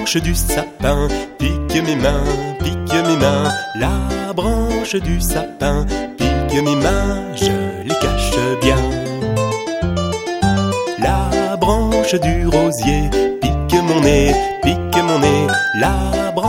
branche du sapin pique mes mains, pique mes mains. La branche du sapin pique mes mains, je les cache bien. La branche du rosier pique mon nez, pique mon nez. La branche